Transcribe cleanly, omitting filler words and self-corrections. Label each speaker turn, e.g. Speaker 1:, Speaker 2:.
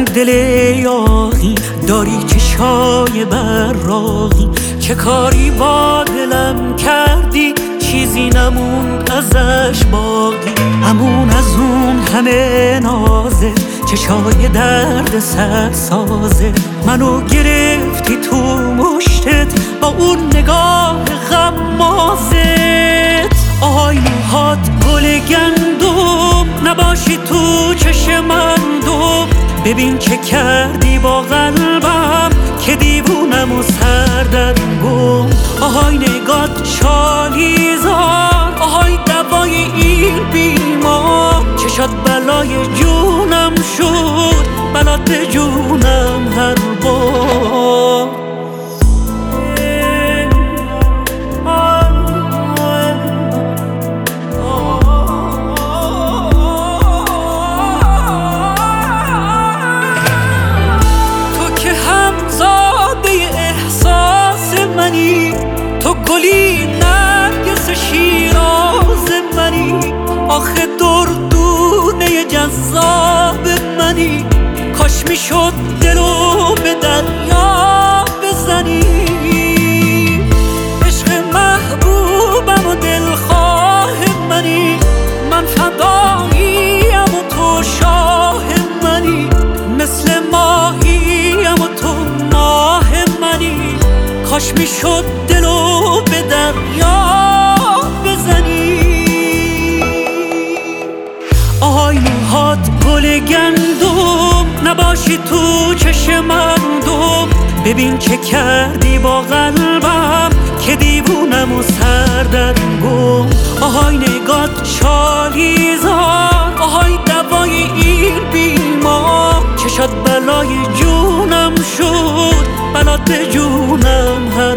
Speaker 1: دل یاغی داری چشای براقی، چه کاری با دلم کردی چیزی نموند ازش باقی. امون از اون همه نازه چشای درد سر سازه، منو گرفتی تو مشتت با اون نگاه غمازت. آهای موهات گل گندم نباشی تو چشم من دوم، ببین چه کردی با قلبم که دیوونم و سردرگم. آهای نگات شالیزار، آهای دوای این بیمار، چشات بلای جونم شد بلات جونم هر بار. تو گلی نرگس شیراز منی، آخه دردونه جذاب منی. کاش میشد دلو به دریا بزنی، عشق محبوبم و دلخواه منی. من فداییم و تو شاه منی، مثل ماهیم و تو ماه منی. کاش میشد دلو به دریا بزنی. آهای موهات گل گندم نباشی تو چشم من دوم، ببین چه کردی با قلبم که دیوونم و سردرگم. آهای نگات شالیزار، آهای دوای این بیمار، چشات بلای جونم شد بلات جونم